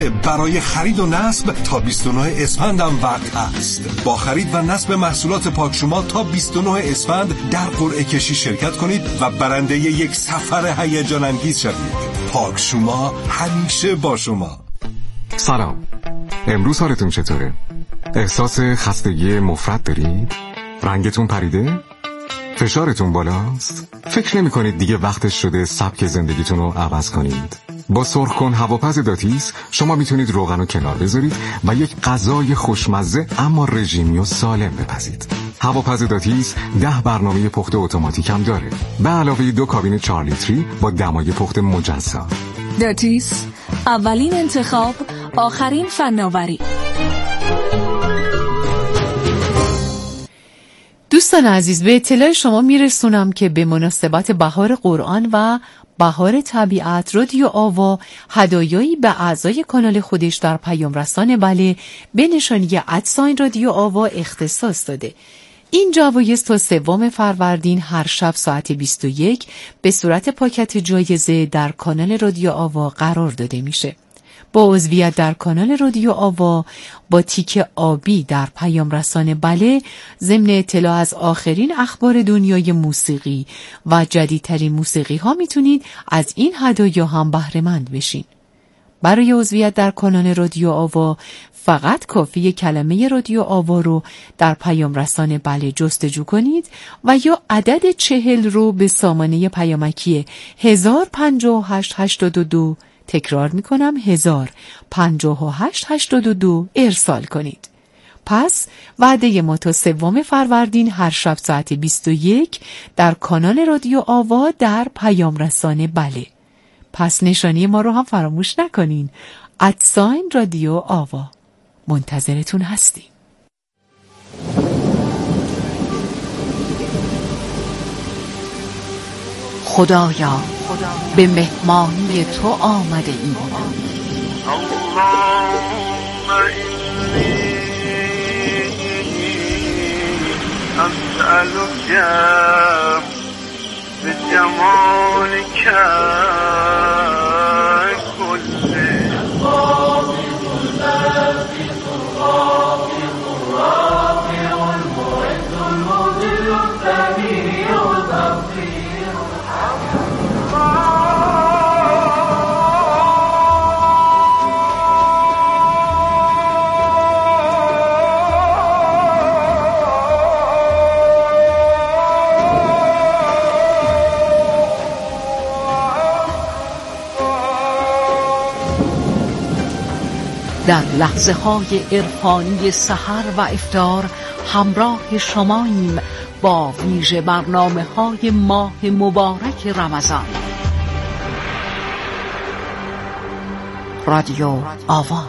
برای خرید و نصب تا 29 اسفند هم وقت هست. با خرید و نصب محصولات پاکشوما تا 29 اسفند در قرعه کشی شرکت کنید و برنده یک سفر هیجان انگیز شوید. پاکشوما همیشه با شما. سلام. امروز حالتون چطوره؟ احساس خستگی مفرط دارید؟ رنگتون پریده؟ فشارتون بالاست؟ فکر نمی کنید دیگه وقتش شده سبک زندگیتون رو عوض کنید؟ با سرخ کن هواپز داتیس شما میتونید روغن رو کنار بذارید و یک غذای خوشمزه اما رژیمی و سالم بپزید. هواپز داتیس 10 برنامه پخت اتوماتیک هم داره، به علاوه 2 کابین 4 لیتری با دمای پخت مجزا. داتیس، اولین انتخاب، آخرین فناوری. دوستان عزیز، به اطلاع شما میرسونم که به مناسبت بهار قرآن و بهار طبیعت رادیو آوا هدایایی به اعضای کانال خودش در پیام رسان بله به نشانی @ رادیو آوا اختصاص داده. این جوایز تا 3 فروردین هر شب ساعت 21 به صورت پاکت جایزه در کانال رادیو آوا قرار داده میشه. با عضویت در کانال رادیو آوا با تیک آبی در پیام رسان بله ضمن اطلاع از آخرین اخبار دنیای موسیقی و جدیدترین موسیقی ها میتونید از این هدایا هم بهره مند بشین. برای عضویت در کانال رادیو آوا فقط کافی کلمه رادیو آوا رو در پیام رسان بله جستجو کنید و یا عدد 40 رو به سامانه پیامکی 105882 تکرار میکنم 105882 ارسال کنید. پس وعده ما تا 3 فروردین هر شب ساعت 21 در کانال رادیو آوا در پیام رسان بله. پس نشانی ما رو هم فراموش نکنین. @ رادیو آوا. منتظرتون هستیم. خدایا به مهمانی تو آمده ایم. اسألك بجمالك در لحظه های عرفانی سحر و افطار همراه شماییم با ویژه برنامه های ماه مبارک رمضان. رادیو آوا.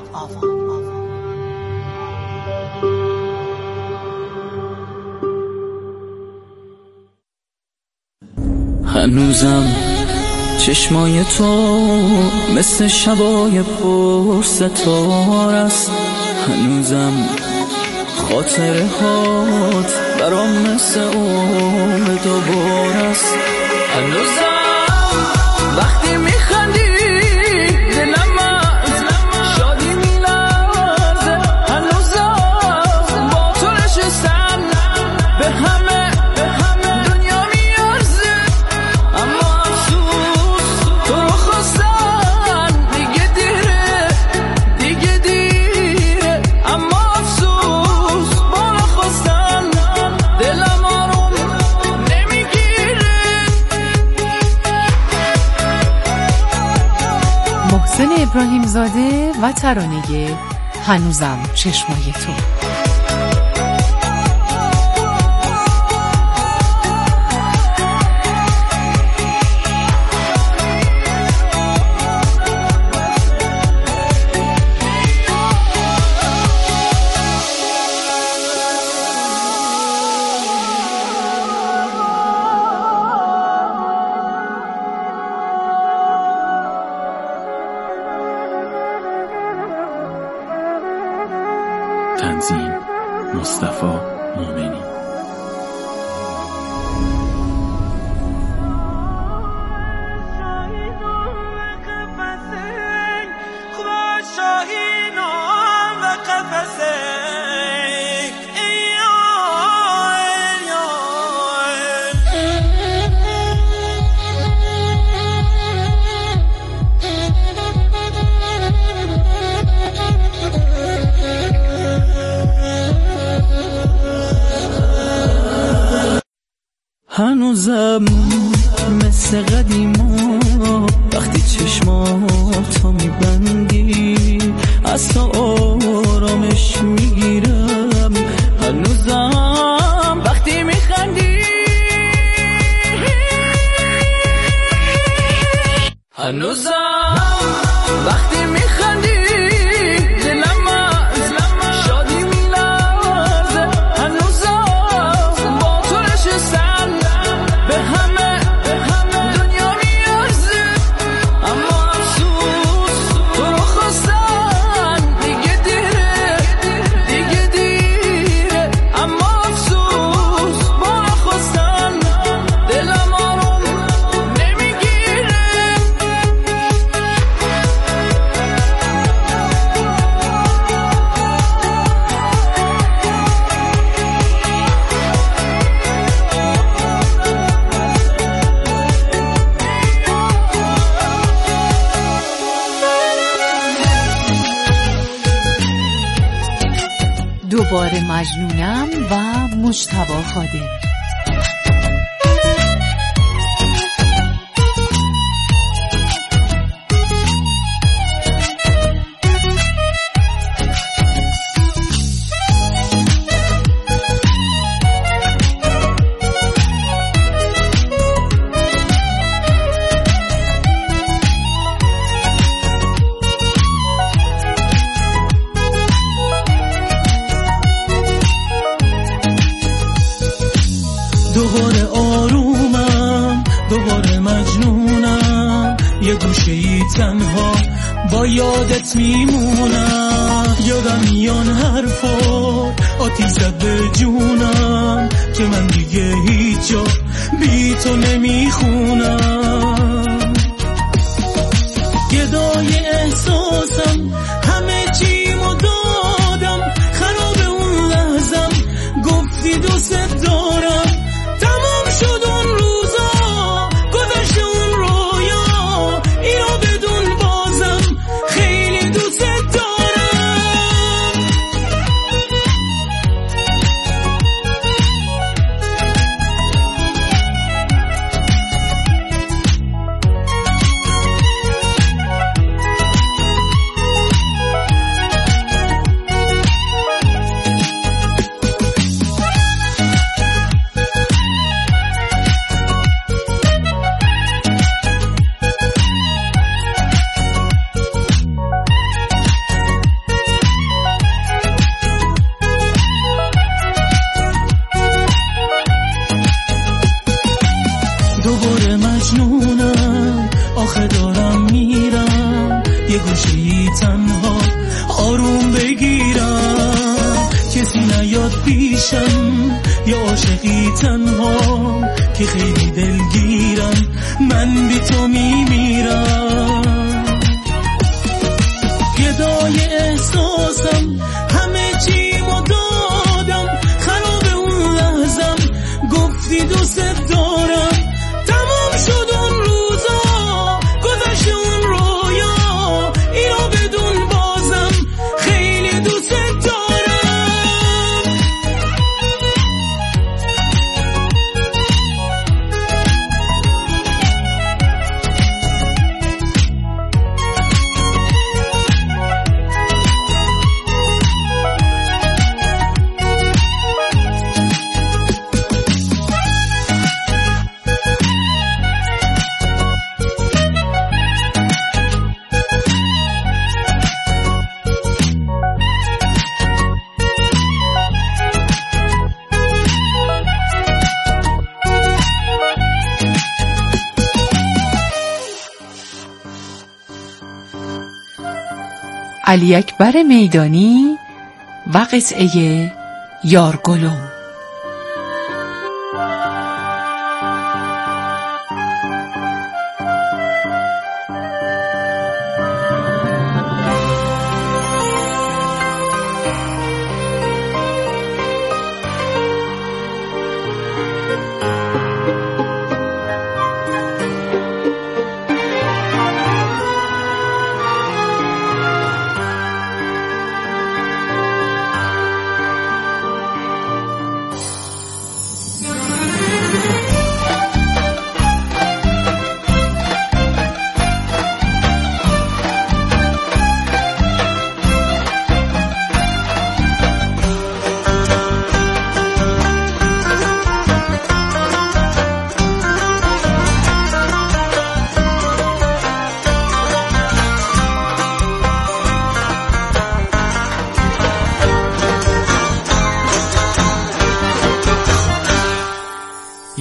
هنوزم چشمای تو مثل شبای پرستار است، هنوزم خاطره هات برام مثل عمر دوبار است، هنوزم وقتی میخندی دلم از شادی میلرزه، هنوزم با تو نشستم به همه دنیا میارزه، اما افسوس تو رو خواستن دیگه دیره، اما افسوس با رو خواستن دلم آروم نمیگیره. محسن ابراهیم زاده و ترانه هنوزم چشمای تو. تنظیم مصطفی مومنی. شاهد هنوزم مثل قدیما وقتی چشماتو میبندی از تو آرامش میگیرم. هنوزم وقتی میخندی، هنوزم وقتی میخندی دلم از شادی میلرزه. هنوزم با تو نشستم به همه دنیا میارزه، اما افسوس تو رو خواستن دیگه دیره، اما افسوس با نخواستن دلم آروم نمیگیره. دوباره مجنونم و مجتبی خادم. دوباره آرومم، دوباره مجنونم، یه گوشه‌ای تنها با یادت میمونم. یادم میان حرفات آتیش زد به جونم که من دیگه هیچ جا بی تو نمیخونم. گدای احساسم همه چیمو دادم، خراب اون لحظم گفتی دوست دارم. تمام شد اون روزا، گذشت اون رویا، اینو بدون بازم خیلی دوست دارم. دوباره مجنونم، آخه دارم میرم، یه گوشه‌ای تنها آروم بگیرم. کسی نیاد پیشم، یه عاشقی تنها که خیلی دلگیرم، من بی تو میمیرم. گدای احساسم همه چیمو دادم، خراب اون لحظم گفتی دوست دارم. تمام شد اون روزا، گذشت اون رویا، اینو بدون بازم خیلی دوست دارم. علی اکبر میدانی و قطعه یارگلوم.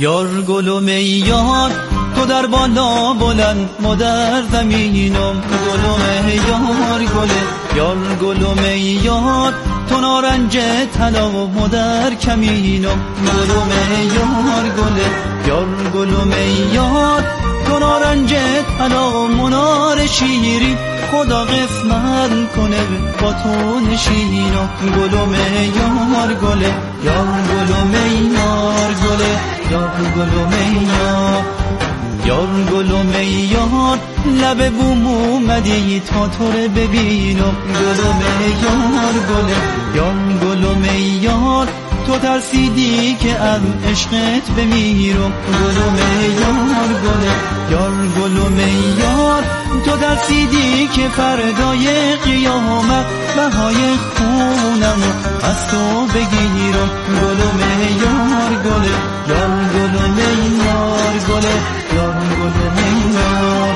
یار گلم ای یار تو در بالا بلند ما در زمینم گلم ای یار گله یار گلم ای یار تو نارنج طلا ما در کمینم گلم ای یار گله یار گلم ای یار تو نارنج طلا منار شیری خدا قسمت کنه با تو نشینم گلم ای یار گله یار گلم ای یار گله یار گلم ای یار یار گلم ای یار لب بوم اومدی تا تو رو ببینم گلم ای یار گله یار گلم ای یار تو ترسیدی که از عشقت بمیرم گلم ای یار گله یار گلم ای یار تو ترسیدی که فردای قیامت بهای خونم از تو بگیرم گلم ای یار گله یار گلم ای یار گله یار گلم ای یار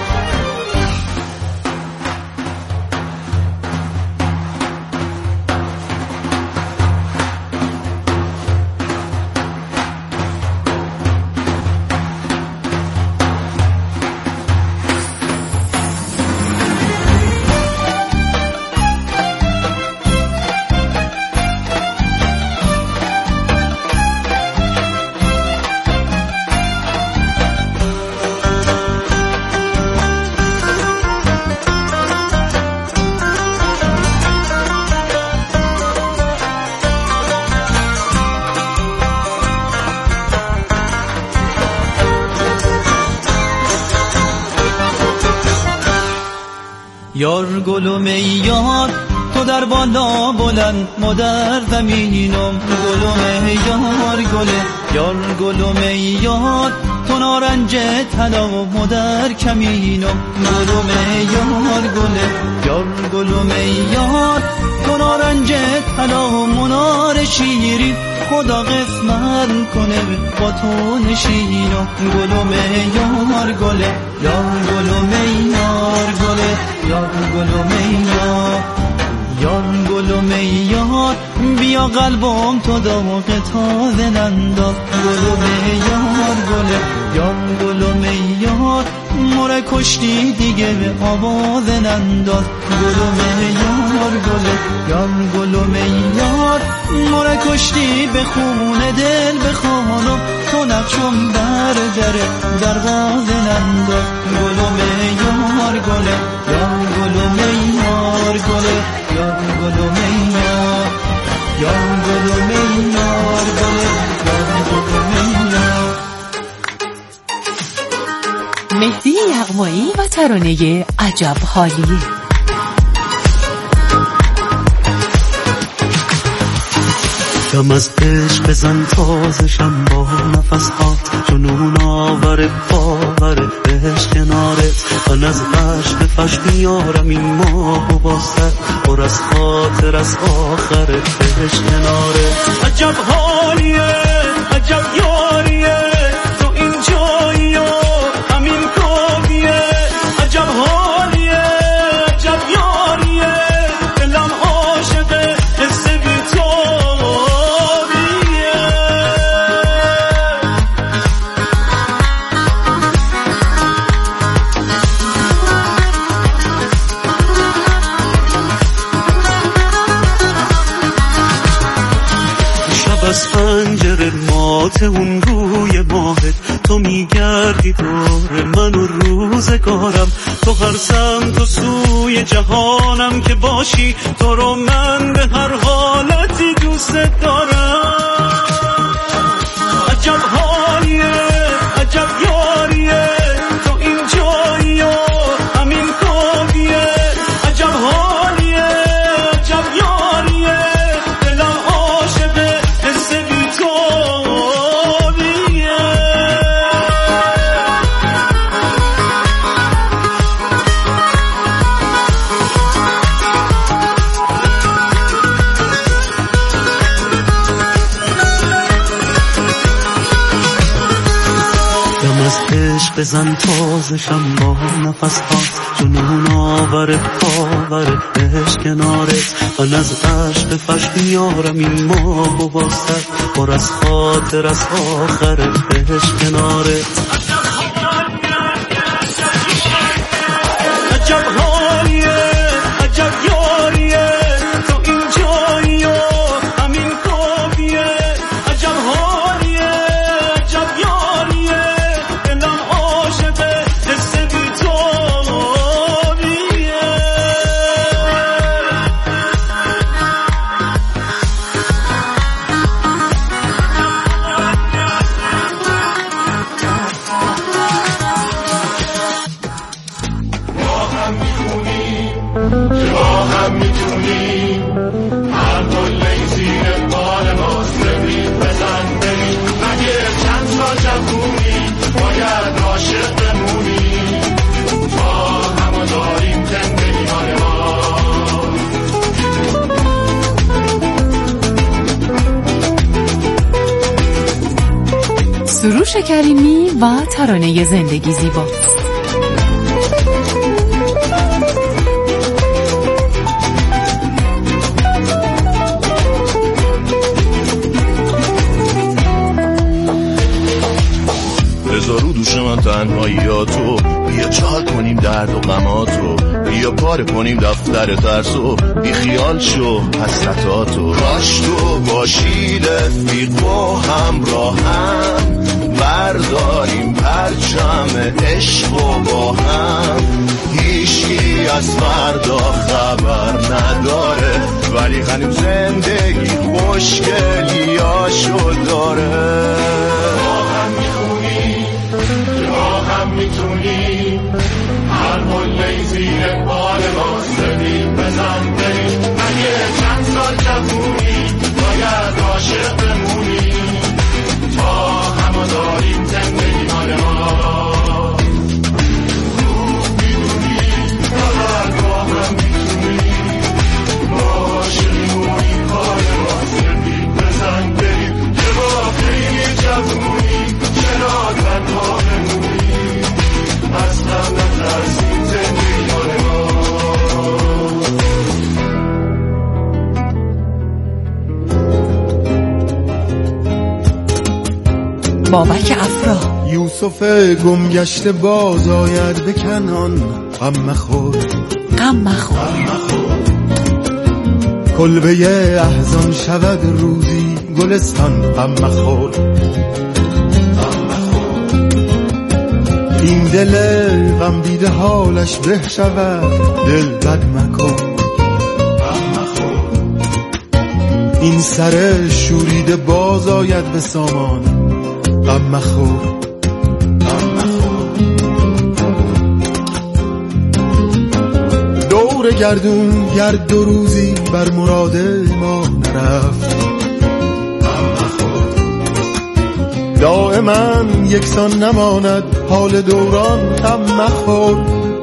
یار گلم ای یار تو در بالا بلند ما در زمینم گلم ای یار گله یار گلم ای یار تو نارنج طلا ما در کمینم گلم ای یار گله یار گلم ای یار تو نارنج طلا منار شیری خدا قسمت کنه با تو نشینم گلم ای یار گله یار گلم ای یار گله یار گلم ای یار یار گلم ای یار بیا قلبم تو داغ تازه ننداز گلم ای یار گله یار گلم ای یار مره کشتی دیگه به آواز ننداز گلم ای یار گله یار گلم ای یار مره کشتی به خون دل بخوانم تو نقشم دروازه ننداز گلم ای یار گله یار گلم ای یار گله یار گلم ای یار یار گلم ای یار گله یار گلم ای یار. مهدی یغمایی و ترانه عجب حالیه. دم از عشق بزن تازشم با نفس ها جنون آور باور عشق کنارت من از عشق فش بیارم این ماه و باستر پر از خاطر از آخر عشق کنارت عجب حالیه عجب یاریه تو این جایی و همین کاریه عجب حالیه عجب یاریه دلم عاشقه حس بی تو از پنجره مات اون روی ماهت تو میگردی دور من و روزگارم تو هر سمت و سوی جهانم که باشی تو رو من به هر حالتی دوست دارم عجب حالیه عجب یاریه تو این جایی و همین کاریه عجب حالیه عجب یاریه دلم عاشقه حس بی تویه بزن تازشم با نفس هات جنون آور باور عشق کنارت من از عشق فش بیارم این ماه و باستر پر از خاطر از آخر عشق کنارت عجب حالیه عجب یاریه تو این جایی و همین خوابیه عجب حالیه عجب یاریه دلم عاشقه حس بی‌تابیه هم میتونی هر گله زیر بال ماست ببین بزن بریم مگه چند سال جوونی باید عاشق بمونی ما همو داریم زندگی مال ما. سروش کریمی و ترانه زندگی زیبا. بذارو دوش من تنهاییاتو بیا چال کنیم درد و غماتو بیا پاره کنیم دفتر ترسو بی خیال شو حسرتاتو کاش تو باشی رفیق و همراهم برداریم پرچم عشق و با هم هیچی از فردا خبر نداره ولی هنوز زندگی خوشگلیاشو داره میتونی هر مله زیر بال ما سبیل بزن بریم مگه چند سال جوونی باید عاشق بمونی تا همو داریم زندگی مال ما میدونی هر هم میتونی عاشقیمونی کار ما سبیل بزن بریم که واقعی جوونی چرا تنها بمونی اصلا نترسیم زندگی مال ما. بابک افرا یوسف گمگشته باز آید به کنعان غم مخور غم مخور کلبه احزان شود روزی گلستان غم مخور این دل غم دیده حالش به شود دل بد مکن این سر شوریده باز آید به سامان غم مخور دور گردون گرد دو روزی بر مراد ما نرفت دائما یکسان نماند حال دوران غم مخور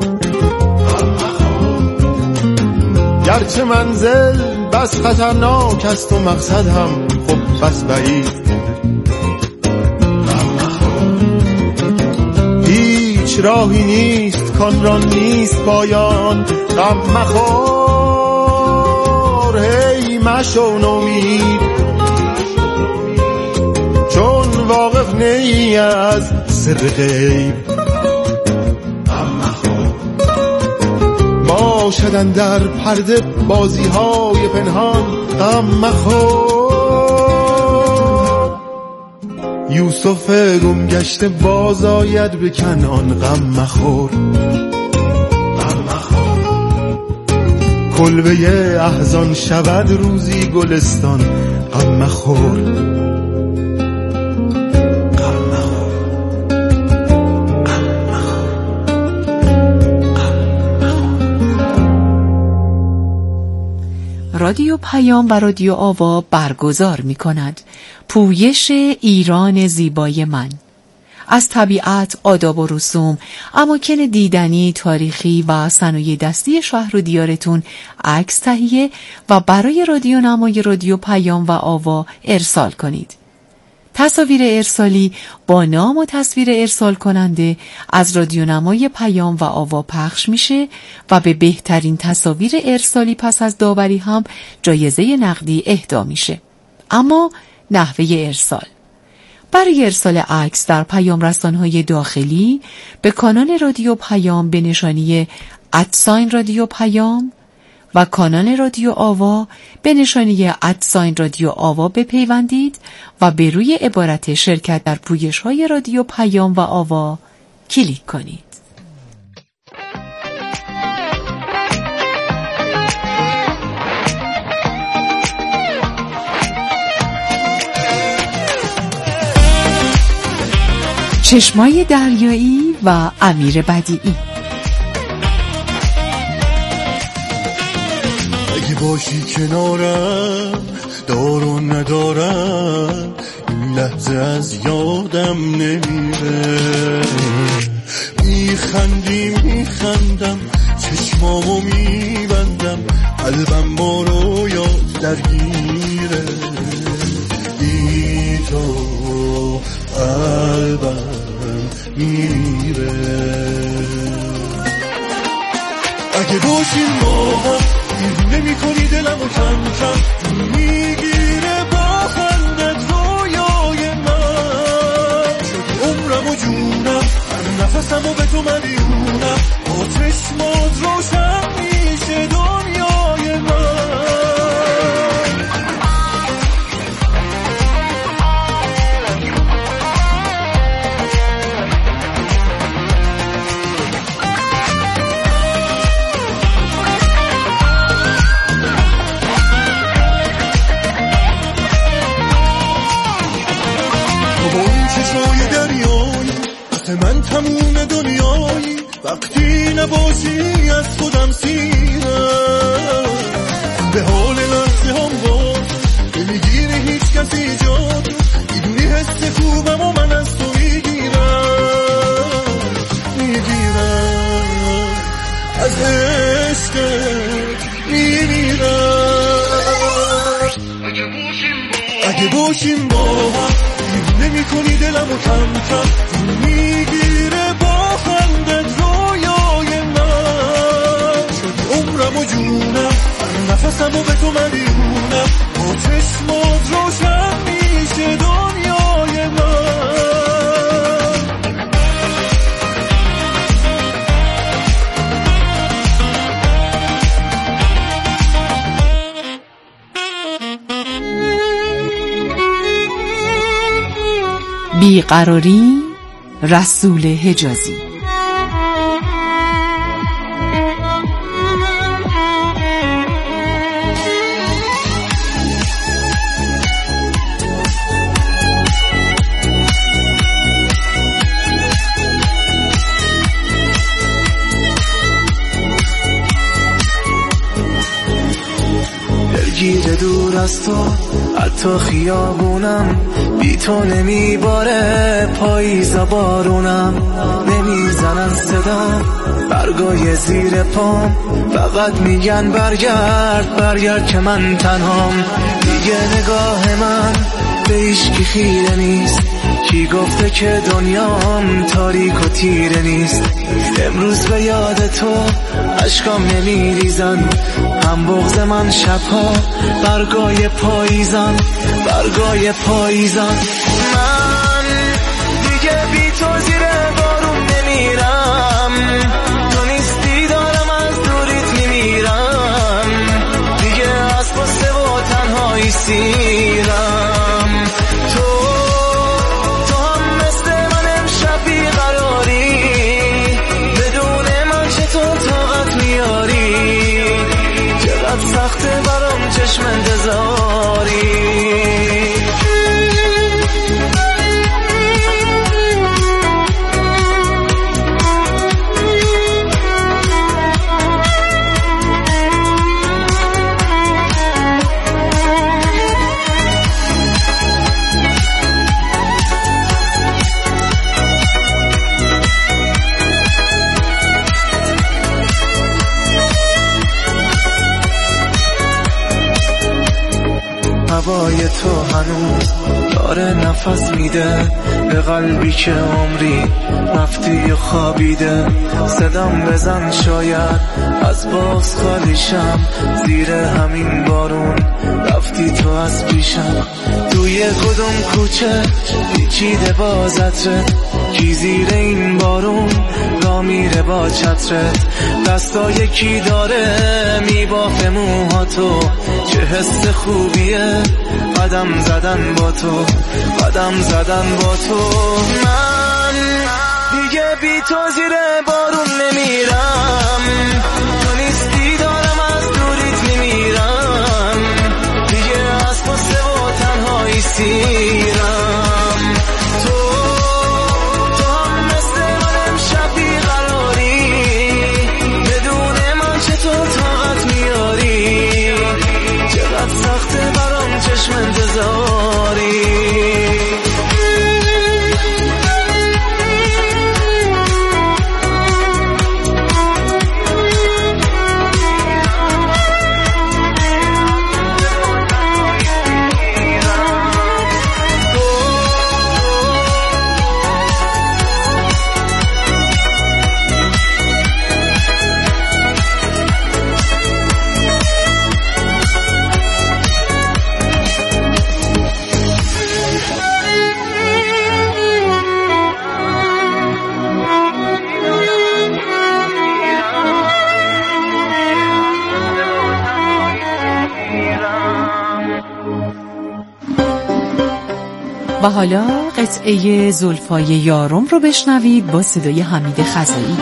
گرچه منزل بس خطرناک است و مقصد هم خب بس بعید هیچ راهی نیست کان را نیست پایان غم مخور هی مشو نومید چون واقف نی از سر غیب باشدن در پرده بازی های پنهان غم مخور یوسف گمگشته باز آید به کنعان غم مخور کلبه احزان شود روزی گلستان غم مخور رادیو پیام و رادیو آوا برگزار می کند پویش ایران زیبای من، از طبیعت، آداب و رسوم، اماکن دیدنی، تاریخی و صنایع دستی شهر و دیارتون عکس تهیه و برای رادیو نمای رادیو پیام و آوا ارسال کنید. تصاویر ارسالی با نام و تصویر ارسال کننده از رادیونمای پیام و آوا پخش میشه و به بهترین تصاویر ارسالی پس از داوری هم جایزه نقدی اهدا میشه. اما نحوه ارسال: برای ارسال عکس در پیام رسان‌های داخلی به کانال رادیو پیام به نشانی @رادیو پیام و کانال رادیو آوا به نشانی @رادیو آوا بپیوندید و به روی عبارت شرکت در پویش‌های رادیو پیام و آوا کلیک کنید. چشمای دریایی و امیر بدیعی. اگه باشی کنارم دار و ندارم این لحظه از یادم نمیره. میخندم چشمامو میبندم قلبم ما رو یاد درگیره. بی تو قلبم میره. اگه باشیم با هم نمی کنی دلمو کم کم میگیره با خندت رویای من. شدی عمرم و جونم هر نفسمو به تو مدیونم. با چشمات روشن میشه دنیای من. من تموم دنیایی وقتی نباشی از خودم سیرم. به حال لحظه هم باز نمیگیره هیچ کسی جاد. میدونی حس خوبم و من از تو میگیرم از عشقت میمیرم. اگه باشیم با هم نمی کنی دلمو کم کم میگیره با خندت رویای من. شدی عمرم و جونم هر نفسمو به تو مدیونم. با چشمات روشن میشه دنیای من. بیقراری رسول حجازی. دلگیر دور از تو حتی خیابونم بی تو نمیباره پاییزا بارونم. نمیزنن صدا برگای زیر پام فقط میگن برگرد که من تنهام. دیگه نگاه من به هیچکی خیره نیست. کی گفته که دنیام تاریک و تیره نیست. امروز به یاد تو اشکام نمیریزن. هم بغض من شبها برگای پاییزن. من دیگه بی تو زیر بارون نمیرم. تو نیستی دارم از دوریت میمیرم. دیگه از قصه و تنهایی سیرم. تو هم مثل من امشب بیقراری. بدون من چطور طاقت میاری؟ چقدر سخته برام چشم انتظاری. هوای تو هنوز داره نفس میده به قلبی که عمری رفتی و خوابیده. صدام بزن شاید از باز خالیشم، زیر همین بارون رفتی تو از پیشم. توی کدوم کوچه پیچیده با عطرت، کی زیر این بارون را میره با چترت. دستای کی داره میبافه موهاتو، چه حس خوبیه قدم زدن با تو، قدم زدن با تو. من دیگه بی تو زیر بارون نمیرم، تو نیستی دارم از دوریت میمیرم. دیگه از قصه و تنهایی سیرم. تو هم مثل من امشب بیقراری، بدون من چطور طاقت میاری؟ چقدر سخته برام چشم انتظاری. و حالا قطعه زلفای یارم رو بشنوید با صدای حمید خزایی.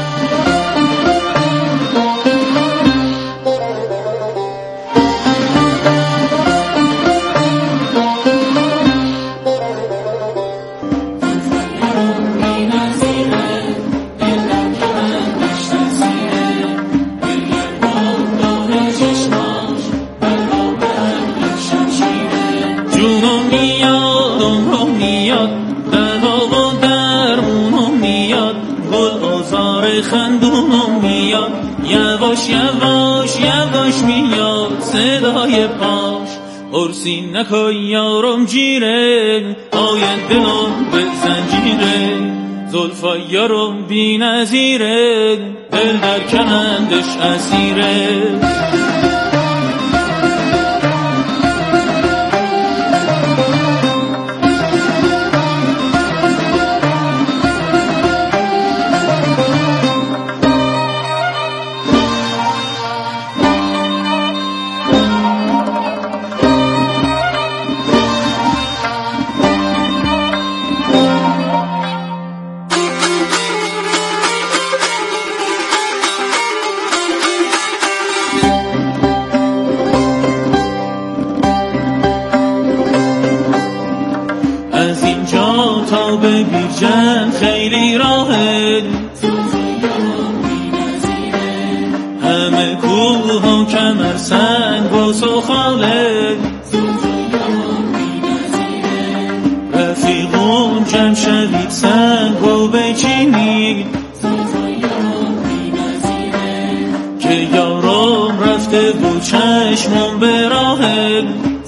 خندونم میاد، یواش یواش یواش میاد صدای پاش. ارسی نکن یارم جیره، آید دلم به زنجیره. زلفای یارم بی نظیره، دل در کنندش اسیره. تا به بیژن خیلی راهه، همه کوه ها کمر سنگ و سخاله. رفیقون جمع شوید سنگ و بچینید، که یارم رفته بود چشمم به راهه.